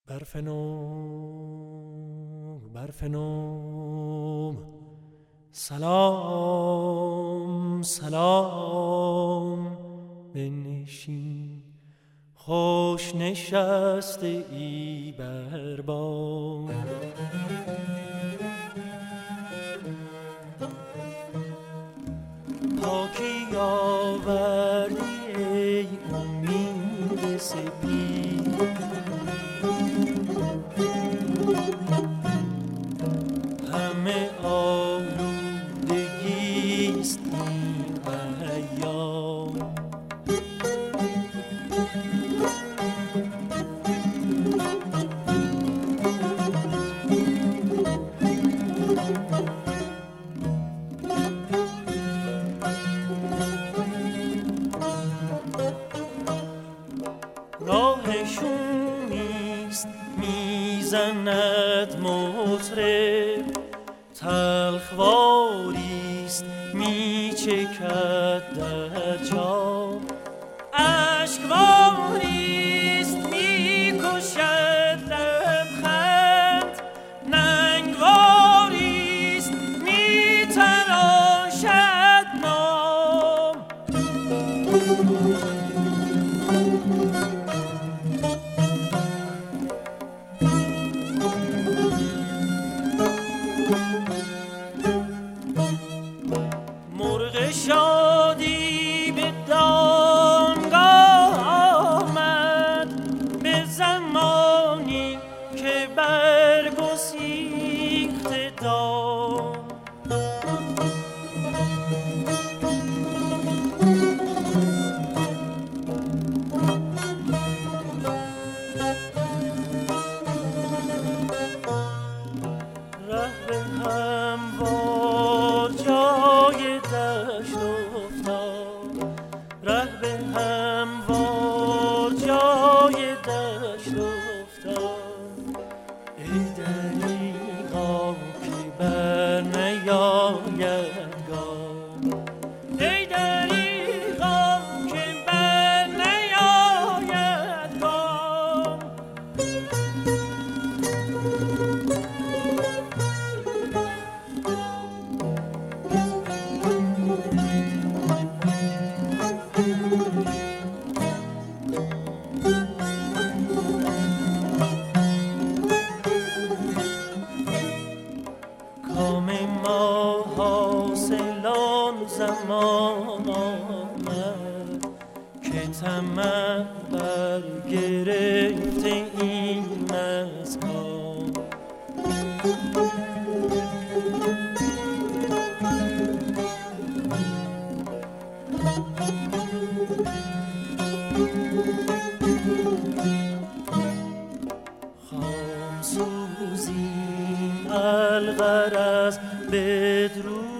برف نوم سلام سلام بنشین خوش نشسته ای بر بام پاکی آوردی ای امید سپید همه آلودگیست این ایام راهشونیست میزند مطرب تلخواریست میچکد در جام اشکواریست میکشد لبخند ننگواریست میتراشد نام مرغ شادی به دانگاه آمد به زمانی که برگسیخت دام ره به هموار جای دشت افتاد ره به هموار جای دشت افتاد ای دریغا که بر نیاید گام ای دریغا که بر نیاید گام کام ما حاصلان زمان آمد که طمع بر گرفته این از کام خام سوزیم الغرض بدرود